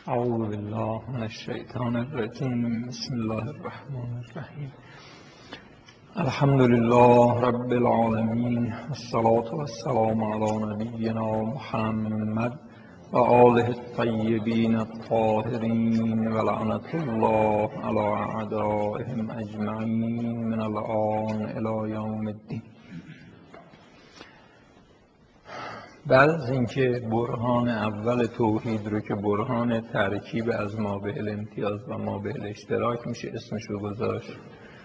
اعوذ بالله من الشیطان الرجیم. بسم الله الرحمن الرحیم. الحمد لله رب العالمین، والصلاة والسلام علی نبینا محمد و آله الطیبین الطاهرین و لعنت الله علی اعدائهم اجمعین من الآن الی یوم الدین. بعد از اینکه برهان اول توحید رو که برهان ترکیب از مابعل امتیاز و مابعل اشتراک میشه اسمش رو گذاشت،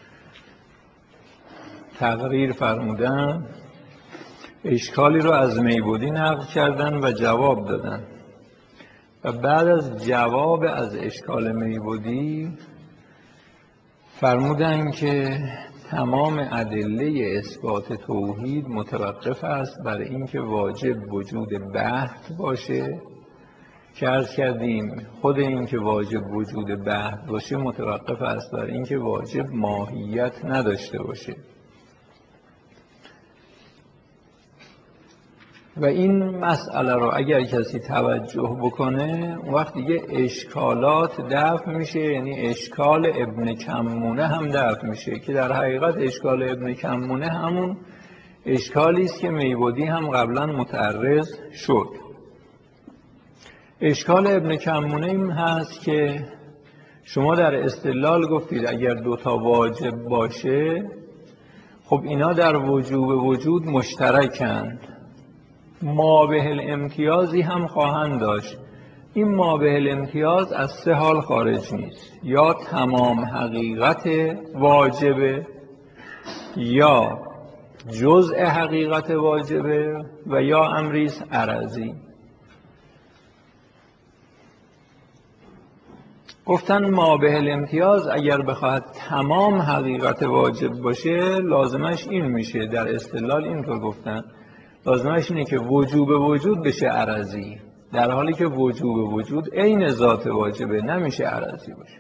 تقریر فرمودن، اشکالی رو از میبودی نقل کردن و جواب دادن. و بعد از جواب از اشکال میبودی فرمودن که تمام ادله اثبات توحید متوقف است بر اینکه واجب وجود بحث باشه، که عرض کردیم خود اینکه واجب وجود بحث باشه متوقف است بر اینکه واجب ماهیت نداشته باشه. و این مسئله رو اگر کسی توجه بکنه اون وقت دیگه اشکالات دفع میشه، یعنی اشکال ابن کمونه هم دفع میشه، که در حقیقت اشکال ابن کمونه همون اشکالی است که میبودی هم قبلا متعرض شد. اشکال ابن کمونه این هست که شما در استدلال گفتید اگر دوتا واجب باشه خب اینا در وجوب وجود مشترکند، مابعل امتیازی هم خواهند داشت. این مابعل امتیاز از سه حال خارج نیست: یا تمام حقیقت واجبه، یا جزء حقیقت واجبه، و یا امریست عرضی. گفتن مابعل امتیاز اگر بخواهد تمام حقیقت واجب باشه لازمش این میشه، در استدلال اینطور گفتن، لازمش اینه که وجوب وجود بشه عرضی، در حالی که وجوب وجود عین ذات واجبه، نمیشه عرضی باشه.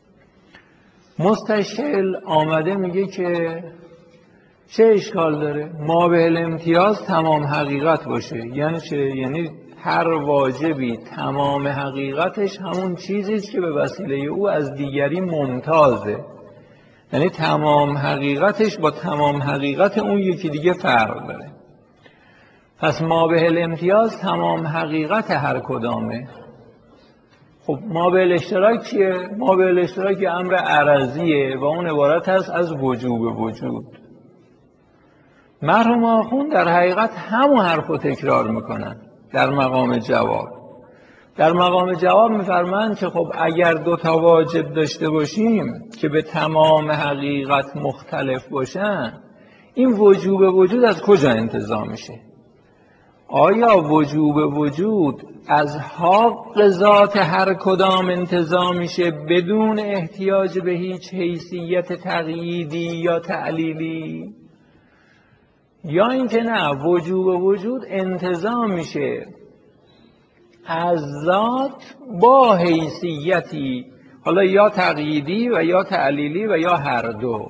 مستشکل آمده میگه که چه اشکال داره مابعل امتیاز تمام حقیقت باشه؟ یعنی چه؟ یعنی هر واجبی تمام حقیقتش همون چیزیست که به وسیله او از دیگری ممتازه، یعنی تمام حقیقتش با تمام حقیقت اون یکی دیگه فرق داره. پس مابعل امتیاز تمام حقیقت هر کدامه. خب مابعل اشتراک چیه؟ مابعل اشتراک امر عرضیه و اون عبارت هست از وجوب وجود. مرحوم آخوند در حقیقت همون حرف رو تکرار میکنن در مقام جواب. در مقام جواب میفرمایند که خب اگر دوتا واجب داشته باشیم که به تمام حقیقت مختلف باشن، این وجوب وجود از کجا انتزاع میشه؟ آیا وجوب وجود از حق ذات هر کدام انتزاع میشه بدون احتیاج به هیچ حیثیت تقییدی یا تعلیلی، یا اینکه نه وجوب وجود انتزاع میشه از ذات با حیثیتی، حالا یا تقییدی و یا تعلیلی و یا هر دو؟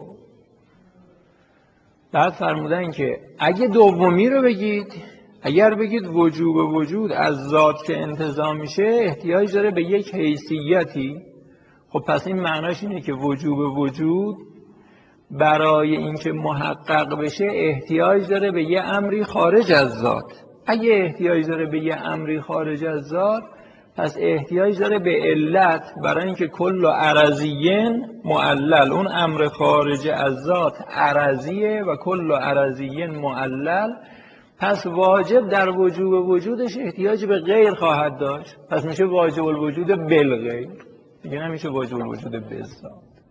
بعد فرمودن که اگه دومی رو بگید، اگر بگید وجوب وجود از ذات که انتزاع میشه احتیاج داره به یک حیثیتی، خب پس این معناش اینه که وجوب وجود برای اینکه محقق بشه احتیاج داره به یه امری خارج از ذات. اگه احتیاج داره به یه امری خارج از ذات پس احتیاج داره به علت، برای اینکه کل عرضین معلل، اون امر خارج از ذات عرضیه و کل عرضین معلل، پس واجب در وجوب وجودش احتیاج به غیر خواهد داشت، پس میشه واجب الوجود بالغیر، دیگه نمیشه واجب الوجود بالذات.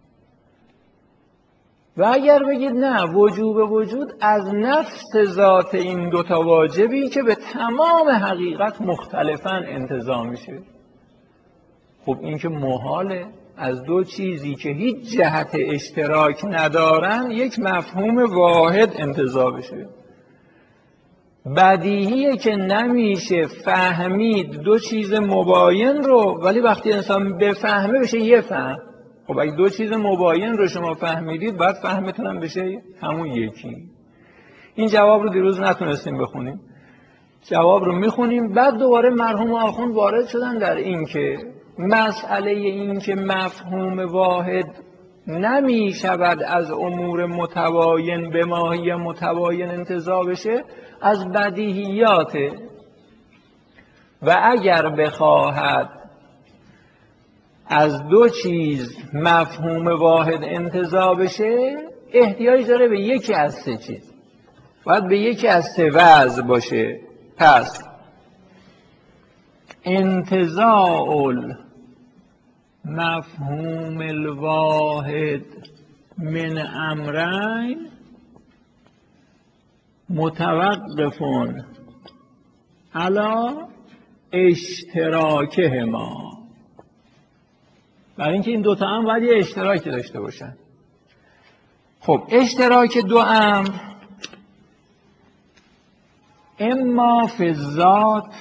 و اگر بگید نه وجوب وجود از نفس ذات این دوتا واجبی که به تمام حقیقت مختلفاً انتزاع میشه، خب این که محاله از دو چیزی که هیچ جهت اشتراک ندارن یک مفهوم واحد انتزاع بشه. بدیهیه که نمیشه فهمید دو چیز مباین رو ولی وقتی انسان بفهمه بشه یه فهم. خب اگه دو چیز مباین رو شما فهمیدید باید فهمتون هم بشه همون یکی. این جواب رو دیروز نتونستیم بخونیم، جواب رو میخونیم. بعد دوباره مرحوم آخوند وارد شدن در این که مسئله این که مفهوم واحد نمی شود از امور متباین به ماهی متباین انتزاع بشه از بدیهیاته و اگر بخواهد از دو چیز مفهوم واحد انتزاع بشه احتیاج داره به یکی از سه چیز، باید به یکی از سه وضع باشه. پس انتزاع مفهوم الواحد من امرین متوقف علی اشتراکهما، برای اینکه این دوتا امر باید یه اشتراکی داشته باشن. خب اشتراک دو امر اما فی الذات،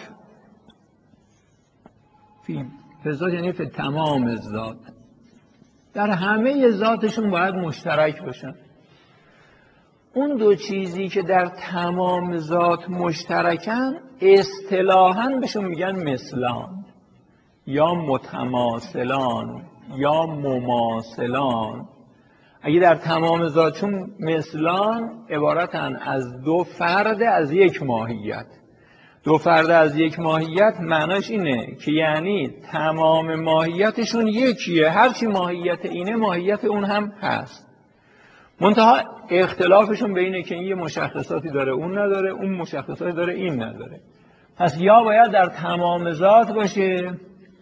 فی الذات یعنی فی تمام الذات، در همه ذاتشون باید مشترک باشن. اون دو چیزی که در تمام ذات مشترکن اصطلاحاً بهشون میگن مثلان یا متماثلان یا مماثلان. اگه در تمام ذاتشون مثلان عبارتن از دو فرد از یک ماهیت. دو فرد از یک ماهیت معناش اینه که یعنی تمام ماهیتشون یکیه، هرچی ماهیت اینه ماهیت اون هم هست، منتها اختلافشون به اینه که این یه مشخصاتی داره اون نداره، اون مشخصاتی داره این نداره. پس یا باید در تمام ذات باشه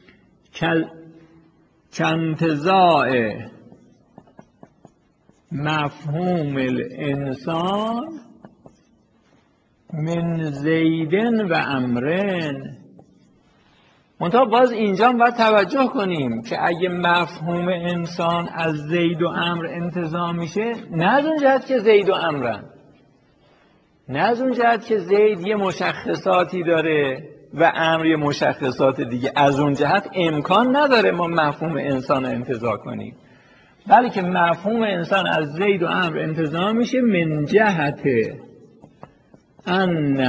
کانتزاع مفهوم الانسان من زیدن و امرن. منتها باز اینجا باید توجه کنیم که اگه مفهوم انسان از زید و امر انتزاع میشه، نه از اون جهت که زید و امرن، نه از اون جهت که زید یه مشخصاتی داره و امر یه مشخصات دیگه، از اون جهت امکان نداره ما مفهوم انسان رو انتزاع کنیم، بلکه مفهوم انسان از زید و امر انتزاع میشه من جهت ان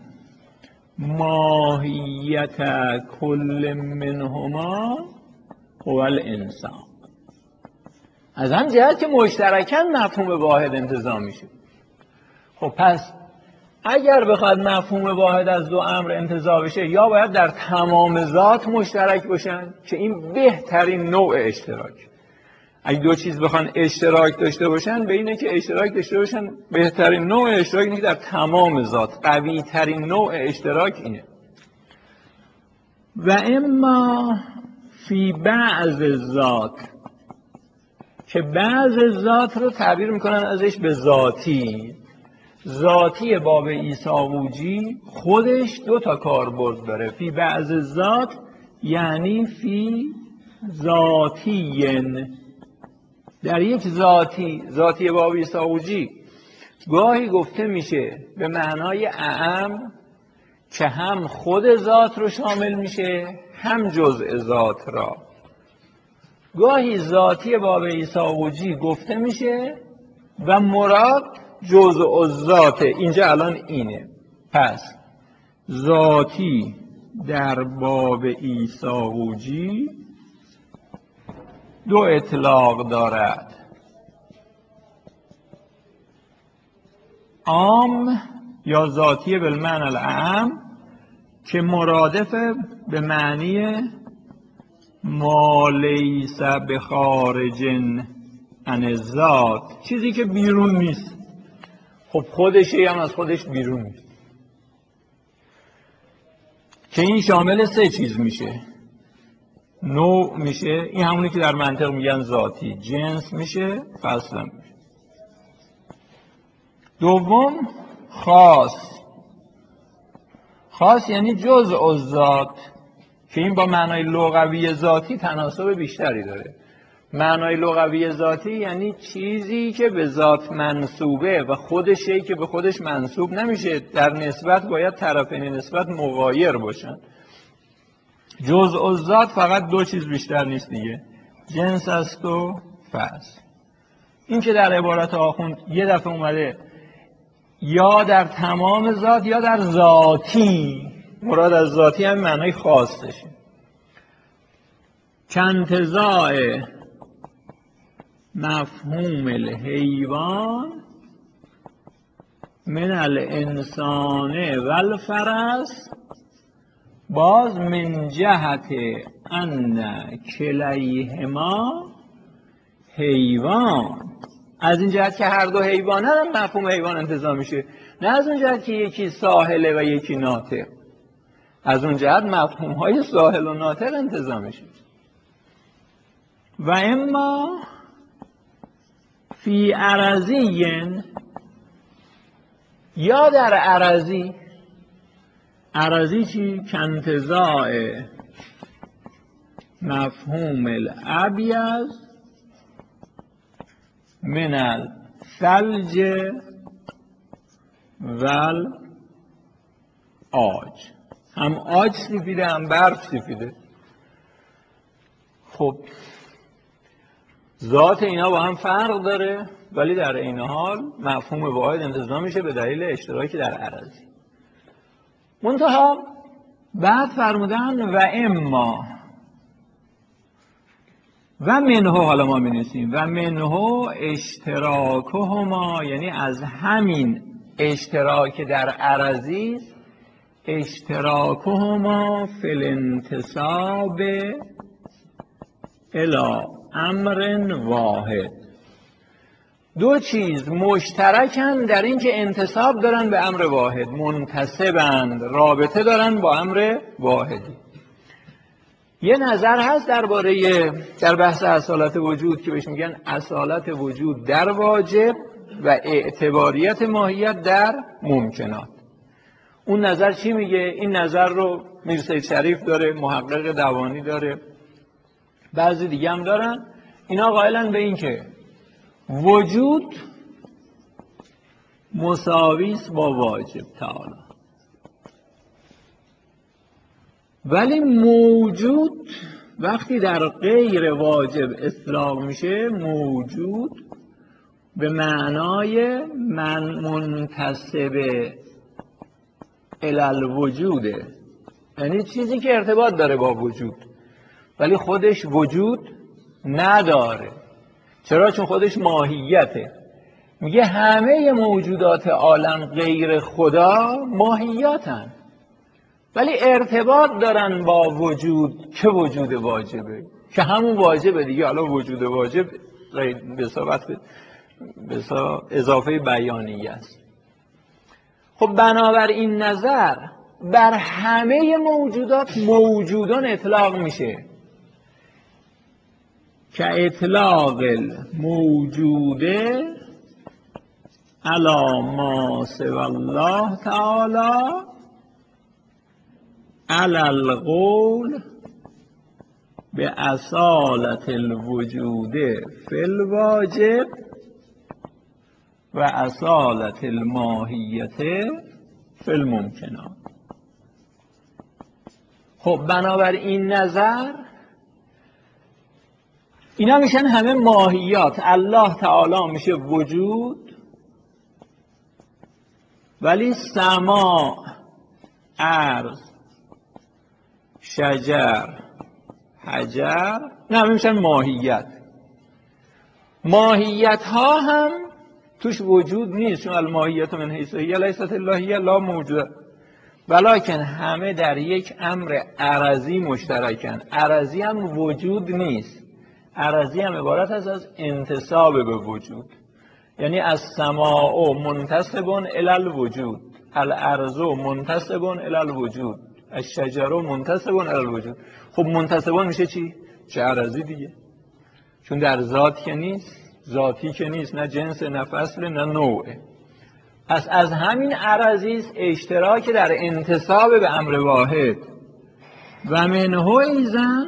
ماهیت کل منهما هو الانسان، از هم جهت که مشترکاً مفهوم واحد انتزاع میشه. خب پس اگر بخواد مفهوم واحد از دو امر انتزاع بشه، یا باید در تمام ذات مشترک باشن که این بهترین نوع اشتراک. اگه دو چیز بخوان اشتراک داشته باشن، به اینه که اشتراک داشته باشن، بهترین نوع اشتراک اینه که در تمام ذات قوی ترین نوع اشتراک اینه. و اما فی بعض ذات، که بعض ذات رو تعبیر میکنن ازش به ذاتی. ذاتی باب ایساووجی خودش دو تا کاربرد داره. فی بعض ذات یعنی فی ذاتین، در یک ذاتی باب ایساووجی گاهی گفته میشه به معنای اعم که هم خود ذات رو شامل میشه هم جزء ذات را. گاهی ذاتی باب ایساووجی گفته میشه و مراد جزء الذات. اینجا الان اینه. پس ذاتی در باب ایساووجی دو اطلاق دارد، عام یا ذاتی بالمعنی الاعم که مرادف به معنی ما لیس بخارج عن الذات، چیزی که بیرون نیست. خب خودشه هم از خودش بیرون نیست، که این شامل سه چیز میشه. نوع میشه، این همونی که در منطق میگن ذاتی. جنس میشه، فصل میشه. دوم خاص یعنی جزء الذات، که این با معنای لغوی ذاتی تناسب بیشتری داره. معنای لغوی ذاتی یعنی چیزی که به ذات منسوبه و خودشه که به خودش منسوب نمیشه، در نسبت باید طرفین نسبت مغایر باشن. جزء الذات فقط دو چیز بیشتر نیست دیگه، جنس است و فصل. این که در عبارت آخوند یه دفعه اومده یا در تمام ذات یا در ذاتی، مراد از ذاتی هم معنای خاصشه. کانتزاع مفهوم الحیوان من الانسان و الفرس، باز من جهت ان کلیهما حیوان، از این جهت که هر دو حیوان هم مفهوم حیوان انتزاع میشه، نه از اون جهت که یکی ساحله و یکی ناطق، از اون جهت مفهوم های ساحل و ناطق انتزاع میشه. و اما فی عرضی، یا در عرضی. عرضی چی؟ کانتزاع مفهوم الابیض من الثلج و آج. هم آج سفیده هم برف سفیده. خب ذات اینا با هم فرق داره، ولی در این حال مفهوم واحد انتزاع میشه به دلیل اشتراکی در عرضی. منتها بعد فرمودن و اما و منه، حالا ما می‌نویسیم و منه اشتراکهما، یعنی از همین اشتراک در عرضی، اشتراکهما فی الانتساب الی امر واحد. دو چیز مشترکن در این که انتساب دارن به امر واحد، منتسبند، رابطه دارن با امر واحدی. یه نظر هست در بحث اصالت وجود که بهش میگن اصالت وجود در واجب و اعتباریت ماهیت در ممکنات. اون نظر چی میگه؟ این نظر رو میر سید شریف داره، محقق دوانی داره، بعضی دیگه هم دارن. اینا قائلن به این که وجود مساویس با واجب تعالی، ولی موجود وقتی در غیر واجب اطلاق میشه، موجود به معنای من منتسب الی الوجوده، یعنی چیزی که ارتباط داره با وجود ولی خودش وجود نداره. چرا؟ چون خودش ماهیته. میگه همه موجودات عالم غیر خدا ماهیاتن، ولی ارتباط دارن با وجود که وجود واجبه، که همون واجبه دیگه. حالا وجود واجب به اضافه بیانیه است. خب بنابر این نظر بر همه موجودات موجودان اطلاق میشه، که اطلاق الموجوده علی ما سوی الله تعالی علی القول به اصالت الوجود فی الواجب و اصالت الماهیت فی الممکنات. خب بنابر این نظر اینا میشن همه ماهیات. الله تعالی میشه وجود، ولی سما، ارض، شجر، حجر، نه همه میشن ماهیت. ماهیت ها هم توش وجود نیست، چون الماهیت من حیث هی لیست الا هی لا موجود، ولکن همه در یک امر عرضی مشترکن. عرضی هم وجود نیست، عرضی هم عبارت است از انتساب به وجود، یعنی از سماع منتسب الی الوجود، الارض منتسب الی الوجود، الشجر منتسب الی الوجود. خب منتسبون میشه چی؟ چه عرضی دیگه، چون در ذات که نیست، ذاتی که نیست، نه جنس، نه فصل، نه نوعه. پس از همین عرضی اشتراک در انتساب به امر واحد. و منه ایزن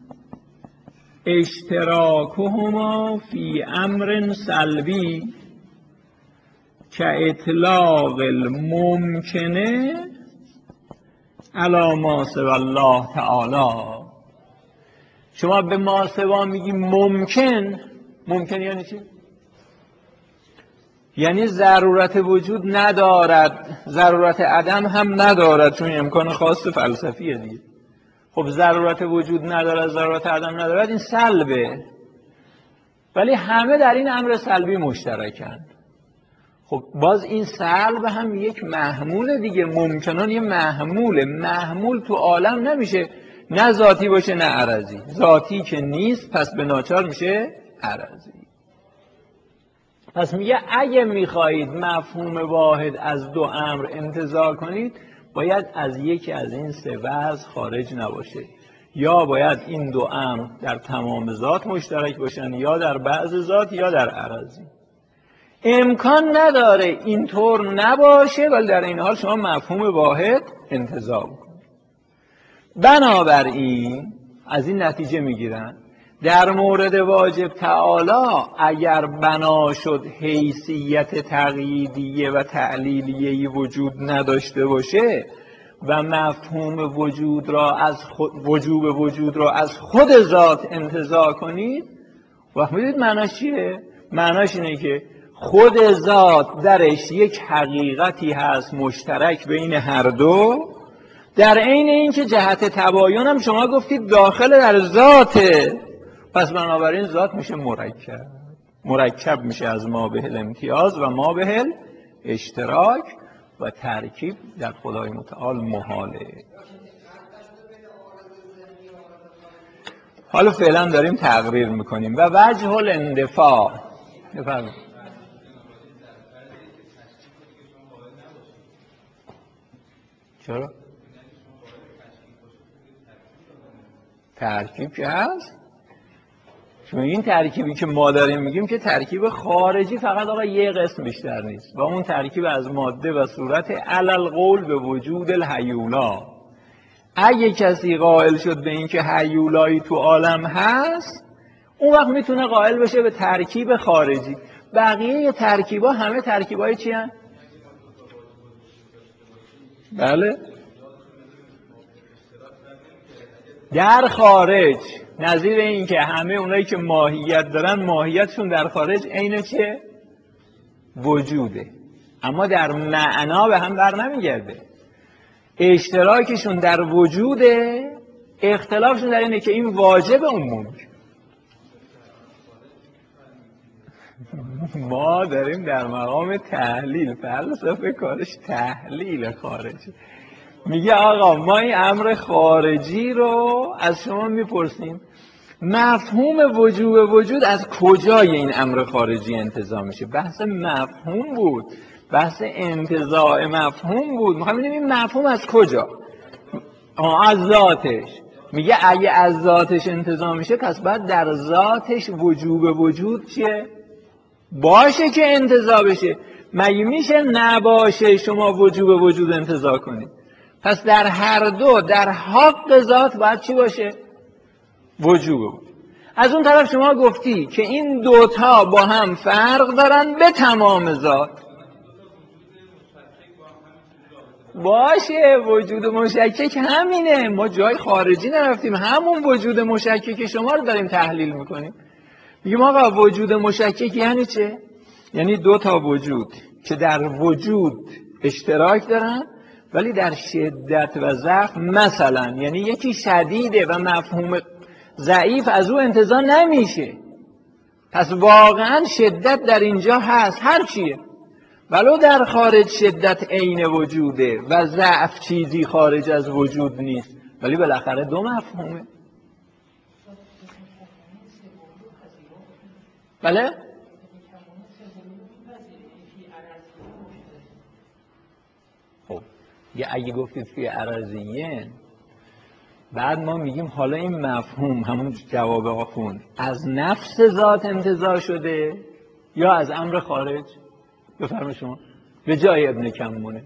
اشتراکهما فی امر سلبی که اطلاق الممکنه علی ما سوی الله تعالی. شما به ما سوا میگی ممکن. ممکن یعنی چی؟ یعنی ضرورت وجود ندارد، ضرورت عدم هم ندارد، چون امکان خاص فلسفیه دیگه. خب ضرورت وجود نداره، ضرورت عدم نداره، این سلبه. ولی همه در این امر سلبی مشترکن. خب باز این سلب هم یک محمول دیگه، ممکنه یه محمول تو عالم نمیشه نه ذاتی باشه نه عرضی. ذاتی که نیست پس به ناچار میشه عرضی. پس میگه اگه میخواهید مفهوم واحد از دو امر انتزاع کنید باید از یکی از این سه وضع خارج نباشه. یا باید این دو امر در تمام ذات مشترک باشن، یا در بعض ذات، یا در عرضی. امکان نداره اینطور نباشه ولی در این حال شما مفهوم واحد انتزاع کنید. بنابراین از این نتیجه میگیرن در مورد واجب تعالی اگر بنا شد حیثیت تقییدیه و تعلیلیه وجود نداشته باشه و مفهوم وجود را وجوب وجود را از خود ذات انتزاع کنید، وقت میدید معناش چیه؟ معناش اینه که خود ذات درش یک حقیقتی هست مشترک بین هر دو، در عین اینکه جهت تباین هم شما گفتید داخل در ذاته، پس بنابراین ذات میشه مرکب میشه از ما به الامتیاز و ما به اشتراک و ترکیب در خدای متعال محاله. حالا فعلا داریم تقریر میکنیم. و وجه الاندفاع بفرمایید. چرا؟ ترکیب که هست، چون این ترکیبی که ما داریم میگیم که ترکیب خارجی فقط آقا یه قسم بیشتر نیست، و اون ترکیب از ماده و صورت علل قول به وجود الهیولا. اگه کسی قائل شد به این که هیولایی تو عالم هست، اون وقت میتونه قائل بشه به ترکیب خارجی. بقیه ترکیبا همه ترکیبای چی هست؟ بله، در خارج، نظیر این که همه اونایی که ماهیت دارن ماهیتشون در خارج عین چیه؟ وجوده، اما در معنا به هم بر نمیگرده. اشتراکشون در وجوده، اختلافشون در اینه که این واجب اون ممکن. ما داریم در مقام تحلیل، فلسفه کارش تحلیل خارجی. میگه آقا ما این امر خارجی رو از شما میپرسیم، مفهوم وجوب وجود از کجای این امر خارجی انتزاع میشه؟ بحث مفهوم بود، بحث انتزاع مفهوم بود. میخوام ببینیم این مفهوم از کجا؟ از ذاتش. میگه اگه از ذاتش انتزاع میشه پس باید در ذاتش وجوب وجود چیه؟ باشه که انتزاع بشه. مگه میشه نباشه شما وجوب وجود انتزاع کنید؟ پس در هر دو در حق ذات باید چی باشه؟ وجوب بود. از اون طرف شما گفتی که این دوتا با هم فرق دارن به تمام ذات. باشه، وجود مشکک همینه، ما جای خارجی نرفتیم، همون وجود مشکک شما رو داریم تحلیل میکنیم. میگیم آقا وجود مشکک یعنی چه؟ یعنی دوتا وجود که در وجود اشتراک دارن ولی در شدت و ضعف، مثلا یعنی یکی شدیده و مفهوم ضعیف از او انتزاع نمیشه، پس واقعا شدت در اینجا هست هر چیه، ولو در خارج شدت عین وجوده و ضعف چیزی خارج از وجود نیست، ولی بالاخره دو مفهومه. بله؟ خب اگه گفتید فی عرضیین، بعد ما میگیم حالا این مفهوم، همون جواب آخوند، از نفس ذات انتزاع شده یا از امر خارج؟ بفرمایید شما به جای ابن کمونه.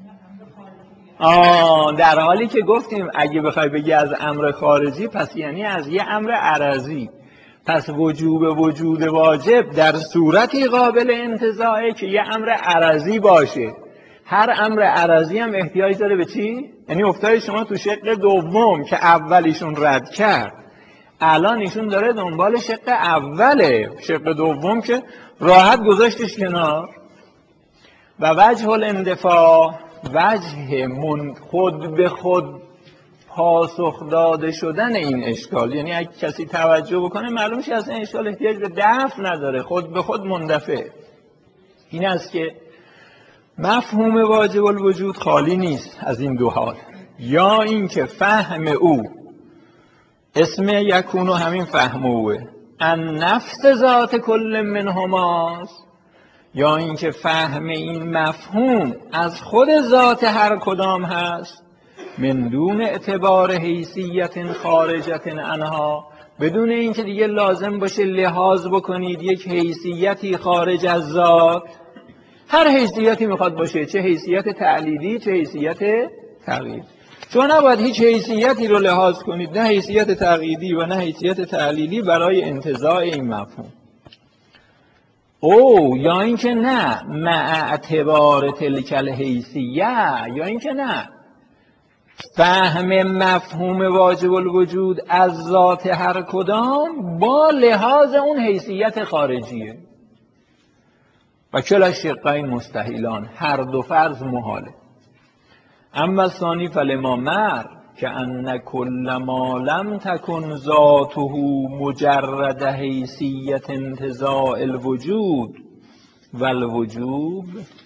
در حالی که گفتیم اگه بخوای بگی از امر خارجی پس یعنی از یه امر عرضی، پس وجوب وجود واجب در صورتی قابل انتزاعه که یه امر عرضی باشه. هر امر عرضی هم احتیاج داره به چی؟ یعنی افتاد شما تو شق دوم که اولیشون رد کرد، الان ایشون داره دنبال شق اوله، شق دوم که راحت گذاشتش کنار. و وجه الاندفاع، وجه خود به خود پاسخ داده شدن این اشکال. یعنی اگه کسی توجه بکنه معلوم میشه اصلا اشکال احتیاج به دفع نداره، خود به خود مندفع. این است که مفهوم واجب الوجود خالی نیست از این دو حال، یا اینکه فهم او اسم یکون و همین فهم اوه ان نفس ذات کل منهماست، یا اینکه فهم این مفهوم از خود ذات هر کدام هست، من دون اعتبار حیثیت خارجت عنها، بدون اینکه دیگه لازم باشه لحاظ بکنید یک حیثیتی خارج از ذات. هر حیثیتی میخواد باشه، چه حیثیت تعلیلی چه حیثیت تقییدی. چون نباید هیچ حیثیتی رو لحاظ کنید، نه حیثیت تقییدی و نه حیثیت تعلیلی برای انتزاع این مفهوم. او یا اینکه نه مع اعتبار تلک الحیثیه، یا اینکه نه فهم مفهوم واجب الوجود از ذات هر کدام با لحاظ اون حیثیت خارجیه. و کلا الشقین مستحیلان، هر دو فرض محاله. اما ثانی فلما مر که ان کل ما لم تکن ذاته مجرد حیثیت انتزاع الوجود والوجوب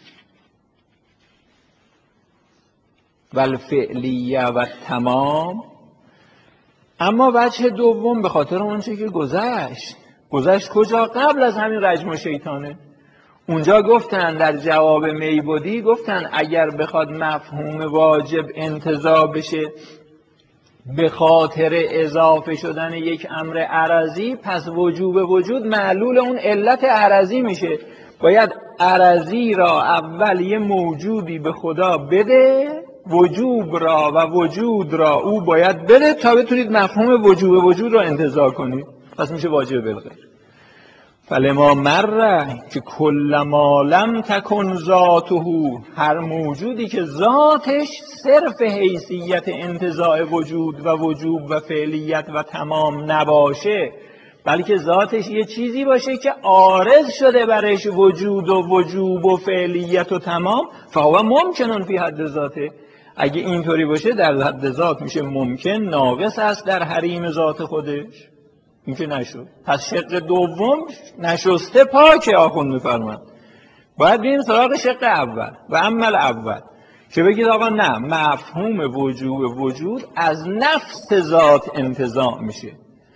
والفعلیه و تمام. اما وجه دوم به خاطر اون چیزی که گذشت کجا؟ قبل از همین رجم و شیطانه. اونجا گفتن در جواب میبودی، گفتن اگر بخواد مفهوم واجب انتزاع بشه به خاطر اضافه شدن یک امر عرضی، پس وجوب وجود معلول اون علت عرضی میشه. باید عرضی را اول یه موجودی به خدا بده، وجوب را و وجود را او باید بده تا بتونید مفهوم وجوب وجود را انتزاع کنید، پس میشه واجب بالغیر. فلما مره که کل ما لم تکن ذاته، هر موجودی که ذاتش صرف حیثیت انتزاع وجود و وجوب و فعلیت و تمام نباشه، بلکه ذاتش یه چیزی باشه که عارض شده برش وجود و وجوب و فعلیت و تمام، فهو ممکنن فی حد ذاته. اگه اینطوری باشه در حد ذات میشه ممکن، ناقص است در حریم ذات خودش. این که نشد، پس شق دوم نشسته پاکه. آخوند میفرماد باید بریم سراغ شق اول. و عمل اول که بگید آقا نه، مفهوم وجود از نفس ذات انتزاع میشه.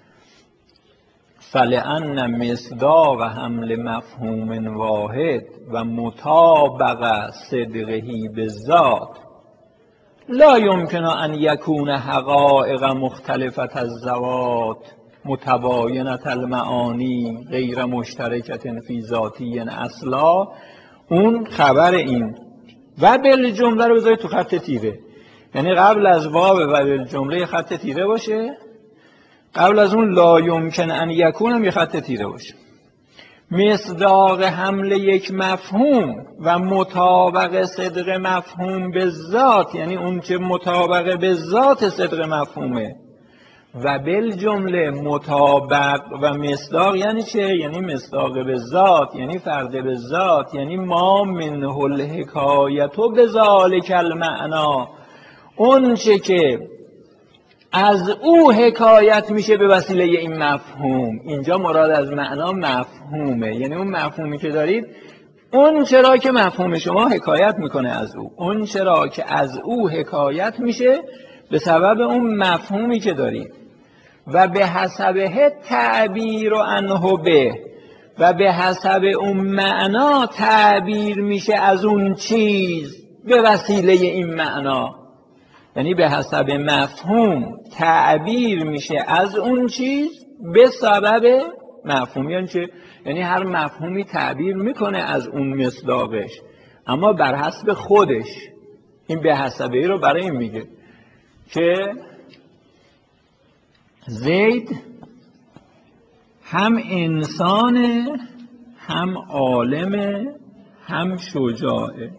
فلأن مصداق حمل مفهوم واحد و مطابق صدقه بالذات لا یمکن ان یکون حقائق مختلفت الذوات متباینت المعانی غیر مشترکت فی ذاتی اصلا. اون خبر این و بالجمله رو بذارید تو خط تیره، یعنی قبل از واو و بالجمله خط تیره باشه، قبل از اون لا یمکن ان یکون هم یه خط تیره باشه. مصداق حمل یک مفهوم و مطابق صدق مفهوم به ذات، یعنی اون که مطابق به ذات صدق مفهومه. و بالجمله مطابق و مصداق یعنی چه؟ یعنی مصداق به ذات، یعنی فرد به ذات، یعنی ما منه الحکایت و بذالک المعنا، اون چه که از او حکایت میشه به وسیله این مفهوم. اینجا مراد از معنا مفهومه، یعنی اون مفهومی که دارید، اون چرا که مفهوم شما حکایت میکنه از او، اون چرا که از او حکایت میشه به سبب اون مفهومی که دارید. و به حسبه تعبیر و عنه به، و به حسب اون معنا تعبیر میشه از اون چیز به وسیله این معنا. یعنی به حسب مفهوم تعبیر میشه از اون چیز به سبب مفهوم. یعنی چه؟ یعنی هر مفهومی تعبیر میکنه از اون مصداقش، اما بر حسب خودش. این به حسبه رو برای این میگه که زید هم انسانه، هم عالمه، هم شجاعه.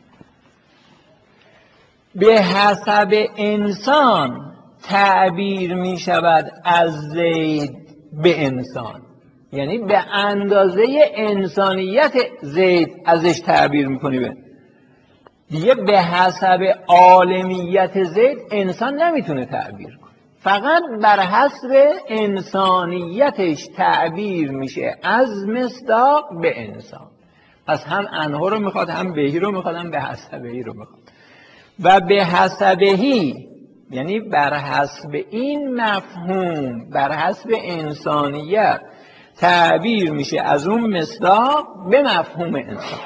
به حسب انسان تعبیر می شود از زید به انسان، یعنی به اندازه انسانیت زید ازش تعبیر میکنی به. دیگه به حسب عالمیت زید انسان نمیتونه تعبیر کنه، فقط بر حسب انسانیتش تعبیر میشه از مصداق به انسان. پس هم انه رو میخواد، هم بهی رو میخواد، هم به حسبهی رو میخواد. و به حسبهی یعنی بر حسب این مفهوم، بر حسب انسانیت تعبیر میشه از اون مصداق به مفهوم انسان.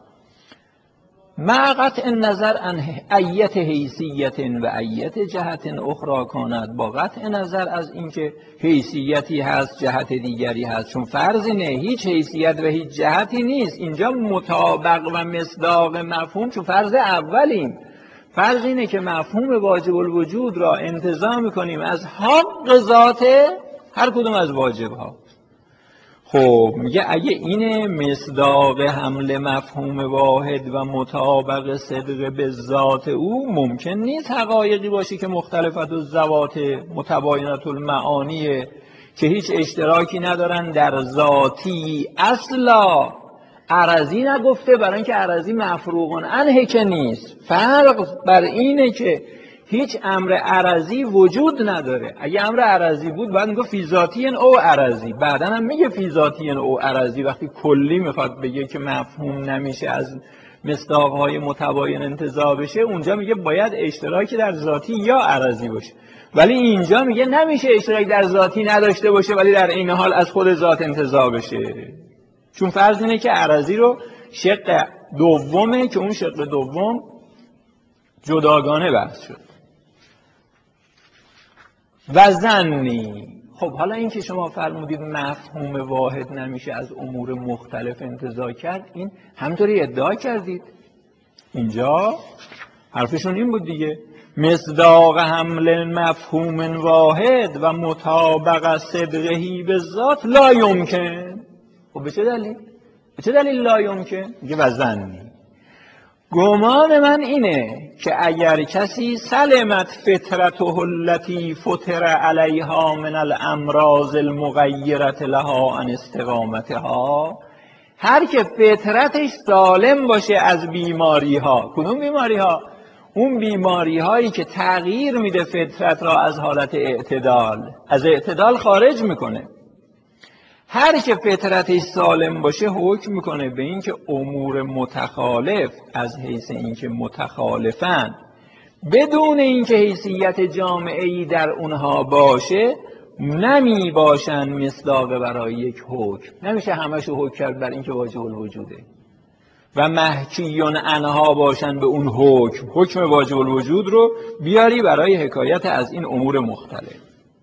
مع قطع النظر عن ایت حیثیت و ایت جهت اخرى کاند، با قطع نظر از اینکه حیثیتی هست جهت دیگری هست، چون فرض اینه هیچ حیثیت و هیچ جهتی نیست اینجا مطابق و مصداق مفهوم، چون فرض اولیم، فرض اینه که مفهوم واجب الوجود را انتزاع میکنیم از حق ذات هر کدوم از واجب ها. خب میگه اگه این مصداق حمل مفهوم واحد و مطابق صدق به ذات او، ممکن نیست حقایقی باشه که مختلفت الذوات متباینت المعانی، که هیچ اشتراکی ندارن در ذاتی اصلا. عرضی نگفته برای اینکه عرضی مفروغ عنه که نیست، فرق بر اینه که هیچ امر عرضی وجود نداره. اگه امر عرضی بود باید میگه فی ذاتی او عرضی، بعدا هم میگه فی ذاتی او عرضی. وقتی کلی میخواد بگه که مفهوم نمیشه از مصداقهای متباین انتزاع بشه، اونجا میگه باید اشتراکی در ذاتی یا عرضی باشه. ولی اینجا میگه نمیشه اشتراک در ذاتی نداشته باشه ولی در این حال از خود ذات انتزاع بشه، چون فرض اینه که عرضی رو شق دومه که اون شق دوم جداگانه بحث شد. و ظنی، خب حالا این که شما فرمودید مفهوم واحد نمیشه از امور مختلف انتزاع کرد، این همطوری ادعا کردید. اینجا حرفشون این بود دیگه، مصداق حمل مفهوم واحد و مطابق صدقهی به ذات لا یمکن. خب به چه دلیل؟ به چه دلیل لا یمکن؟ میگه و ظنی، گمان من اینه که اگر کسی سلمت فطرته التي فطر علیها من الامراض المغیرة لها عن استقامتها، هر که فطرتش سالم باشه از بیماری ها. کدوم بیماری ها؟ اون بیماری هایی که تغییر میده فطرت را از حالت اعتدال، از اعتدال خارج میکنه. هر که فطرتش سالم باشه حکم میکنه به این که امور متخالف از حیث اینکه متخالفن بدون اینکه حیثیت جامعه‌ای در اونها باشه نمی باشن مصداق برای یک حکم. نمیشه همشو حکم کرد بر اینکه واجب الوجوده و محکیون عنها باشن به اون حکم واجب الوجود رو بیاری برای حکایت از این امور مختلف.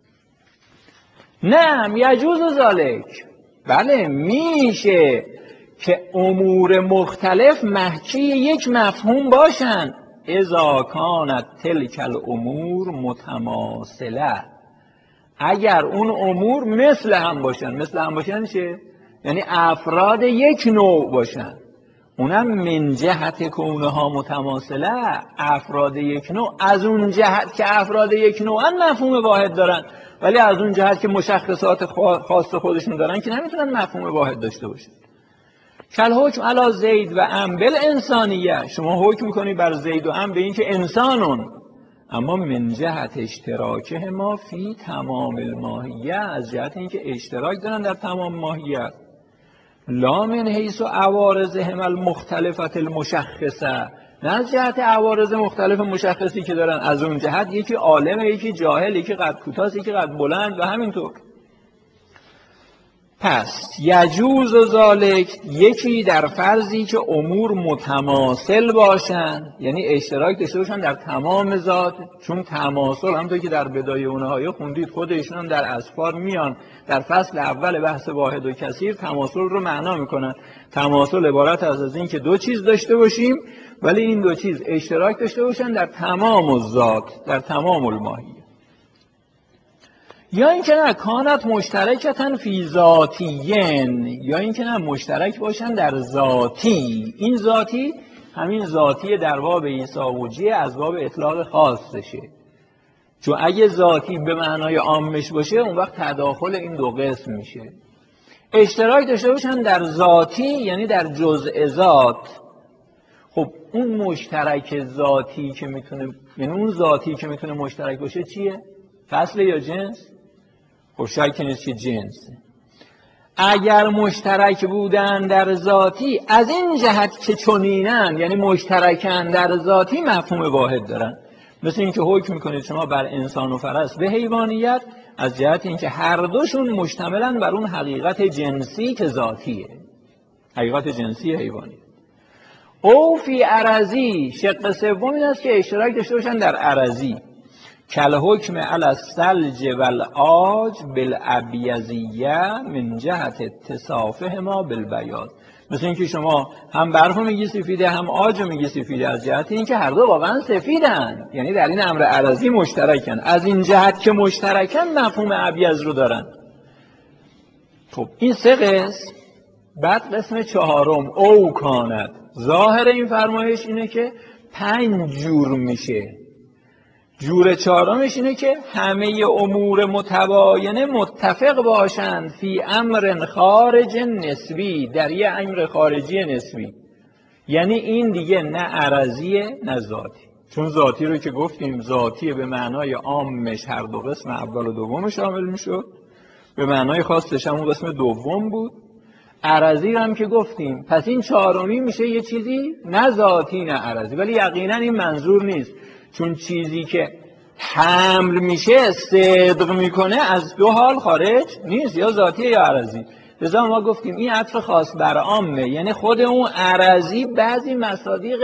نه یجوز ذالک، بله میشه که امور مختلف محکی یک مفهوم باشن، اذا کانت تلک الامور متماثله، اگر اون امور مثل هم باشن. مثل هم باشن چه؟ یعنی افراد یک نوع باشن، اونم من جهت کونها متماثله، افراد یک نوع از اون جهت که افراد یک نوعن مفهوم واحد دارن، ولی از اون جهت که مشخصات خاص خودشون دارن که نمیتونن مفهوم واحد داشته باشن. کل حکم علی زید و ام بالانسانیه، شما حکم میکنی بر زید و ام به این که انسانون، اما من جهت اشتراکه ما فی تمام الماهیه، از جهت اینکه اشتراک دارن در تمام ماهیت. لا من حیث عوارضهم المختلفه المشخصه، نه از جهت عوارض مختلف مشخصی که دارن، از اون جهت یکی عالم، یکی جاهل، یکی قد کوتاه، یکی قد بلند و همینطور. پس یجوز و ذالک، یکی در فرضی که امور متماثل باشن، یعنی اشتراک داشته باشن در تمام ذات، چون تماثل همونطور که در بدایه اونها خوندید خودشون هم در اسفار میان در فصل اول بحث واحد و کثیر تماثل رو معنا میکنن. تماثل عبارت از این که دو چیز داشته باشیم ولی این دو چیز اشتراک داشته باشن در تمام الذات، در تمام الماهیه. یا اینکه نه کانت مشترکتن فی ذاتیین، یا اینکه نه مشترک باشن در ذاتی. این ذاتی همین ذاتی در باب عیساوجی از باب اطلاق خاصشه، چون اگه ذاتی به معنای عامش باشه اون وقت تداخل این دو قسم میشه. اشتراک داشته باشن در ذاتی یعنی در جزء ذات. خب اون مشترک ذاتی که میتونه، یعنی اون ذاتی که میتونه مشترک باشه چیه؟ فصل یا جنس؟ خب شک نیست که جنسه. اگر مشترک بودن در ذاتی، از این جهت که چنینن، یعنی مشترکن در ذاتی، مفهوم واحد دارن. مثل اینکه حکم میکنید شما بر انسان و فرس به حیوانیت، از جهت اینکه هر دوشون مشتملن بر اون حقیقت جنسی که ذاتیه، حقیقت جنسی حیوانی. او فی عرضی، شق سوم این است که اشتراک داشته باشن در عرضی، کل حکم علی الثلج والعاج بالابیضیه من جهت اتصافهما بالبیاض. مثل اینکه شما هم برف میگی سفیده، هم عاج میگی سفیده، از جهت اینکه هر دو واقعا سفیدن، یعنی در این امر عرضی مشترکن. از این جهت که مشترکن مفهوم ابیض رو دارن. خب این سه قسم. بعد قسم چهارم او کانت، ظاهر این فرمایش اینه که 5 جور میشه. جور چهارمش اینه که همه امور متباینه متفق باشند فی امر خارج نسبی، در یه امر خارجی نسبی. یعنی این دیگه نه عرضیه نه ذاتی، چون ذاتی رو که گفتیم ذاتی به معنای عامش هر دو قسم اول و دوم شامل میشد، به معنای خاصش همون قسم دوم بود. عرضی هم که گفتیم، پس این چهارمی میشه یه چیزی نه ذاتی نه عرضی. ولی یقینا این منظور نیست، چون چیزی که حمل میشه صدق میکنه از دو حال خارج نیست، یا ذاتی یا عرضی. لذا ما گفتیم این عطف خاص بر عامه، یعنی خود اون عرضی بعضی مصادیق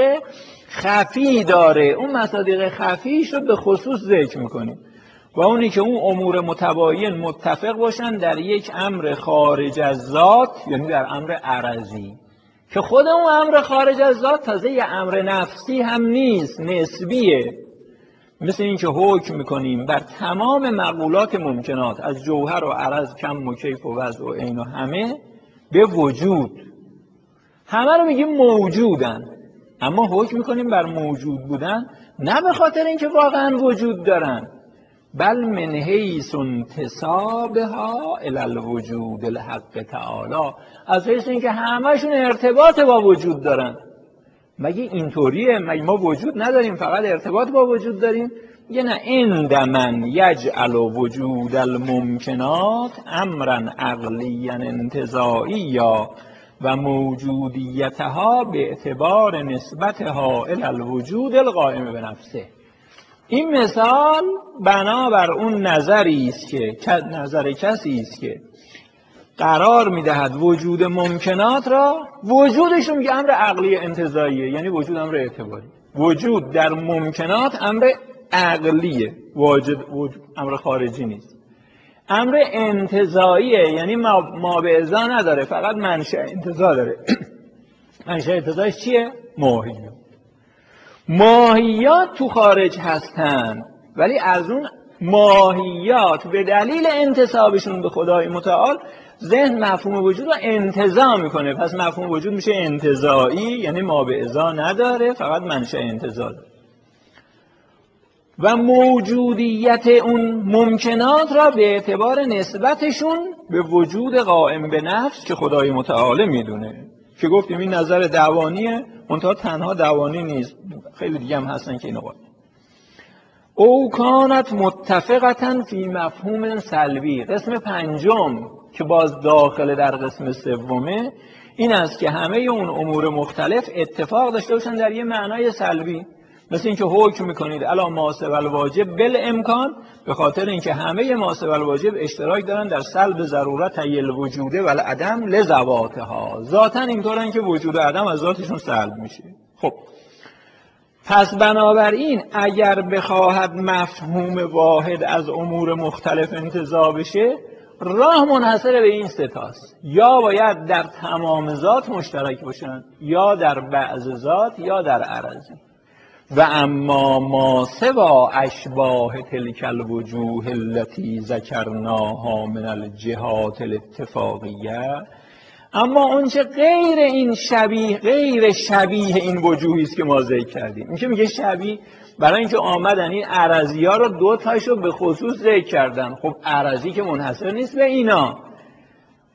خفی داره، اون مصادیق خفیش رو به خصوص ذکر میکنیم، و اونی که اون امور متباین متفق باشن در یک امر خارج از ذات، یعنی در امر عرضی، که خود اون امر خارج از ذات تازه یه امر نفسی هم نیست، نسبیه. مثل این که حکم میکنیم بر تمام مقولات ممکنات، از جوهر و عرض، کم و کیف و وضع و عین و همه، به وجود. همه رو میگیم موجودن، اما حکم میکنیم بر موجود بودن، نه به خاطر اینکه واقعا وجود دارن، بل من حیث انتسابها الی الوجود الحق تعالی، از حیث اینکه همشون ارتباط با وجود دارن. مگه اینطوریه؟ مگه ما وجود نداریم فقط ارتباط با وجود داریم؟ یه نه، اندمن یجعل وجود الممکنات امرا عقلیا انتزاعیا و موجودیتها به اعتبار نسبتها الی الوجود القائم به نفسه. این مثال بنابر اون نظری است که نظر کسی است که قرار میدهد وجود ممکنات را، وجودش رو میگه امر عقلی انتزاعیه، یعنی وجود امر اعتباری. وجود در ممکنات امر عقلیه، امر خارجی نیست، امر انتزاعیه، یعنی ما به ازا نداره، فقط منشأ انتزاع داره. منشأ انتزاعش چیه؟ ماهیت. ماهیات تو خارج هستن، ولی از اون ماهیات به دلیل انتسابشون به خدای متعال ذهن مفهوم وجود رو انتزاع میکنه، پس مفهوم وجود میشه انتزاعی، یعنی ما به ازا نداره، فقط منشأ انتزاع داره. و موجودیت اون ممکنات را به اعتبار نسبتشون به وجود قائم به نفس که خدای متعال میدونه، که گفتیم این نظر دعوانیه، منتها تنها دعوانی نیست، خیلی دیگه هم هستن که اینو باید. او کانت متفقتا فی مفهوم سلبی. قسم پنجم که باز داخل در قسم سومه این است که همه اون امور مختلف اتفاق داشته باشن در یه معنای سلبی. مثل اینکه حکم میکنید الا ما سوی الواجب بالامکان، به خاطر اینکه همه ما سوی الواجب اشتراک دارن در سلب ضرورت الوجود و العدم لذواتها، ذاتاً اینطورن که وجود و عدم از ذاتشون سلب میشه. خب پس بنابراین اگر بخواهد مفهوم واحد از امور مختلف انتزاع بشه، راه منحصر به این ستاست: یا باید در تمام ذات مشترک باشن، یا در بعض ذات، یا در عرضی. و اما ما سوا اشباه تلک الوجوه التي ذکرناها من الجهات الاتفاقیه، اما اونچه غیر این شبیه، غیر شبیه این وجوهی است که ما ذکر کردیم. این که میگه شبیه، برای اینکه آمدن این عرضی ها رو دو تاشو به خصوص ذکر کردن. خب عرضی که منحصر نیست به اینا،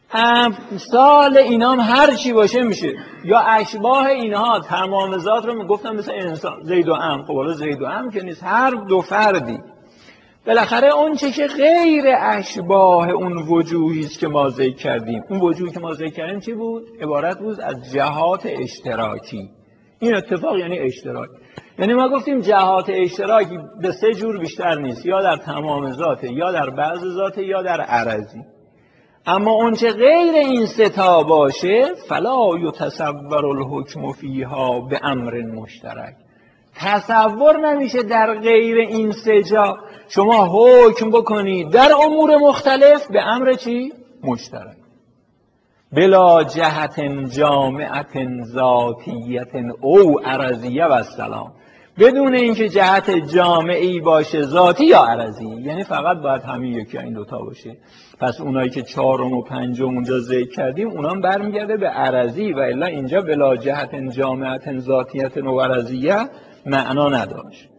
امثال اینام هر چی باشه میشه، یا اشباه اینها تمام ذات رو گفتم مثل انسان زید و عمرو. خب حالا زید و عمرو که نیست، هر دو فردی. بالاخره اون چه که غیر اشباه اون وجوهی است که ما ذکر کردیم، اون وجوهی که ما ذکر کردیم چی بود؟ عبارت بود از جهات اشتراکی. این اتفاق یعنی اشتراک. یعنی ما گفتیم جهات اشتراکی به سه جور بیشتر نیست، یا در تمام ذاته، یا در بعض ذاته، یا در عرضی. اما اون چه غیر این سه تا باشه فلا یتصور الحکم فیها به امر مشترک. تصور نمیشه در غیر این سه جا شما حکم بکنید در امور مختلف به امر چی؟ مشترک. بلا جهت جامعت ذاتیت او عرضیه و السلام، بدون اینکه جهت جامعی باشه، ذاتی یا عرضی، یعنی فقط باید همین یکی این دوتا باشه. پس اونایی که چهارم و پنجم اونجا ذکر کردیم اونا هم برمیگرده به عرضی، و الا اینجا بلا جهت جامعت ذاتیت او عرضیه معنا نداشت.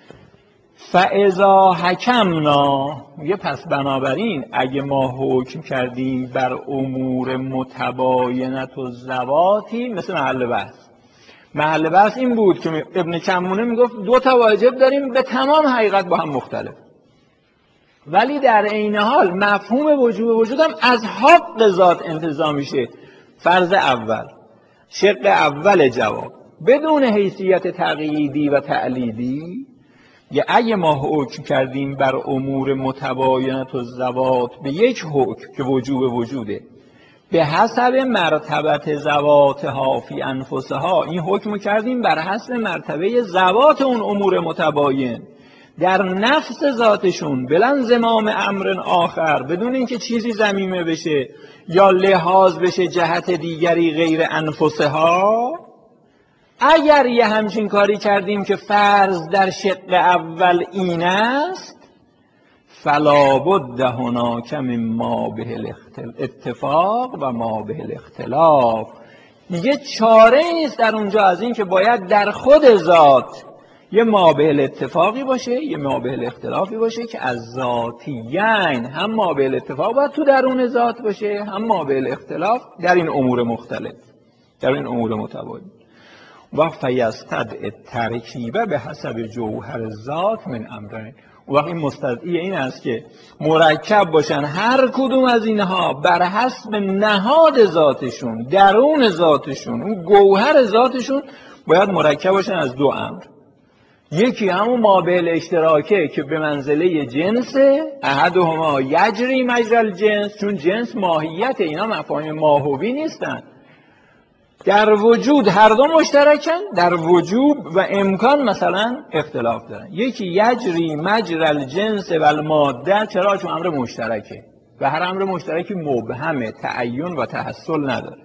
فاذا حکمنا، میگه پس بنابراین اگه ما حکم کردیم بر امور متباینت و ذواتی، مثل محل بحث این بود که ابن کمونه میگفت دو تا واجب داریم به تمام حقیقت با هم مختلف، ولی در عین حال مفهوم وجود هم از حق ذات انتزاع میشه. فرض اول، شق اول جواب، بدون حیثیت تقییدی و تعلیدی، یا اگه ما حکم کردیم بر امور متباینت و ذوات به یک حکم که وجوده به حسب مرتبت ذواتها فی انفسها، این حکم کردیم بر حسب مرتبه ذوات اون امور متباین در نفس ذاتشون، بلن زمام امر آخر، بدون اینکه چیزی ضمیمه بشه یا لحاظ بشه جهت دیگری غیر انفسها. اگر یه همچین کاری کردیم که فرض در شق اول این است، فلا بد هناک مما به الاتفاق و ما به الاختلاف، دیگه چاره نیست در اونجا از این که باید در خود ذات یه ما به الاتفاقی باشه، یه ما به الاختلافی باشه که از ذاتیین، هم ما به الاتفاق باید تو درون ذات باشه، هم ما به الاختلاف در این امور مختلف، در این امور متباین. و فیستدعی الترکیب به حسب جوهر ذات من امرین، و این مستدعی این است که مرکب باشن هر کدوم از اینها بر حسب نهاد ذاتشون، درون ذاتشون، اون گوهر ذاتشون باید مرکب باشن از دو امر. یکی همون مابعل اشتراکه که به منزله جنسه، احدهما یجری مجرى الجنس، چون جنس ماهیت، اینا مفاهیم ماهوی نیستن، در وجود هر دو مشترکن، در وجود و امکان مثلا اختلاف دارن. یکی یجری مجرى الجنس و الماده، چرا؟ چون امر مشترکه و هر امر مشترکی مبهمه، تعین و تحصل نداره.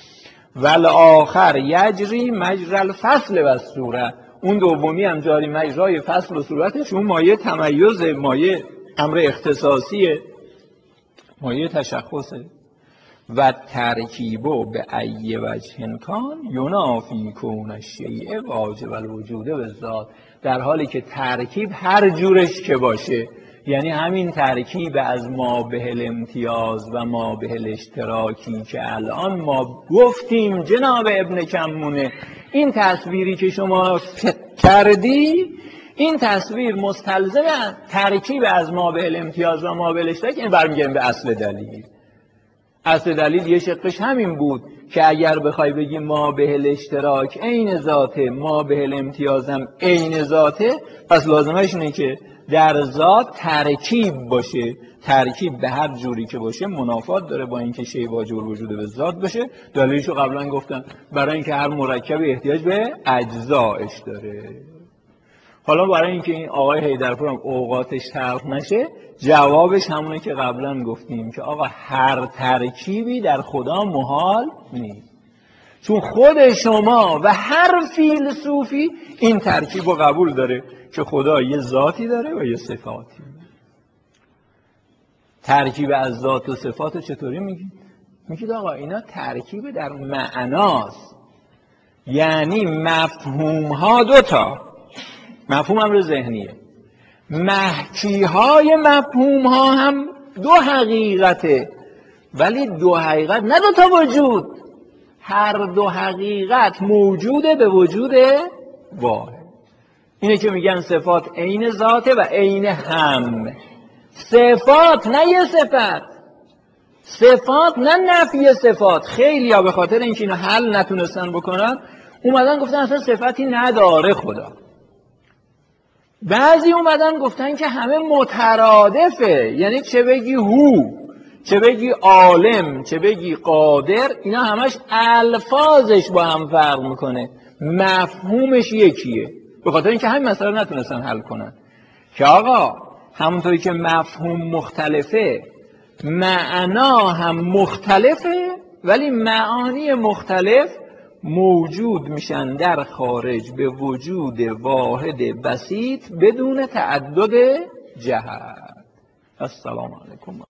والآخر یجری مجرى الفصل و الصوره، اون دومی هم جاری مجرای فصل و صورته، چون مایه تمیز، مایه امر اختصاصیه، مایه تشخصه. و ترکیبو به ای وجه کان ینافی کون الشیء واجب الوجود بالذات، در حالی که ترکیب هر جورش که باشه، یعنی همین ترکیب از ما به الامتیاز و ما به الاشتراکی که الان ما گفتیم جناب ابن کمونه، این تصویری که شما کردی، این تصویر مستلزم ترکیب از ما به الامتیاز و ما به الاشتراک. این برمیگردیم به اصل دلیل. اصل دلیل یه شقش همین بود که اگر بخوای بگی ما به الاشتراک عین ذاته، ما به الامتیاز هم عین ذاته، پس لازمش اینه که در ذات ترکیب باشه. ترکیب به هر جوری که باشه منافات داره با اینکه شی واجب الوجود به ذات باشه. دلیلشو قبلا گفتم، برای اینکه هر مرکبی احتیاج به اجزایش داره. حالا برای اینکه این آقای حیدرپور هم اوقاتش تلخ نشه، جوابش همونه که قبلا گفتیم که آقا هر ترکیبی در خدا محال نیست، چون خود شما و هر فیلسوفی این ترکیب رو قبول داره که خدا یه ذاتی داره و یه صفاتی. ترکیب از ذات و صفات چطوری میگید؟ میگید آقا اینا ترکیب در معناست، یعنی مفهوم ها دوتا، مفهوم امر ذهنیه، محکی های مفهوم ها هم دو حقیقته، ولی دو حقیقت نه دو تا وجود، هر دو حقیقت موجوده به وجود واحد. اینه که میگن صفات عین ذاته و عین هم. صفات نه یه صفت، صفات نه نفی صفات. خیلی ها به خاطر اینکه اینو حل نتونستن بکنن اومدن گفتن اصلا صفتی نداره خدا. بعضی اومدن گفتن که همه مترادفه، یعنی چه بگی هو، چه بگی عالم، چه بگی قادر، اینا همش الفاظش با هم فرق میکنه، مفهومش یکیه. به خاطر اینکه همین مسئله نتونستن حل کنن که آقا همونطوری که مفهوم مختلفه معنا هم مختلفه، ولی معانی مختلف موجود میشن در خارج به وجود واحد بسیط بدون تعدد جهت. السلام علیکم.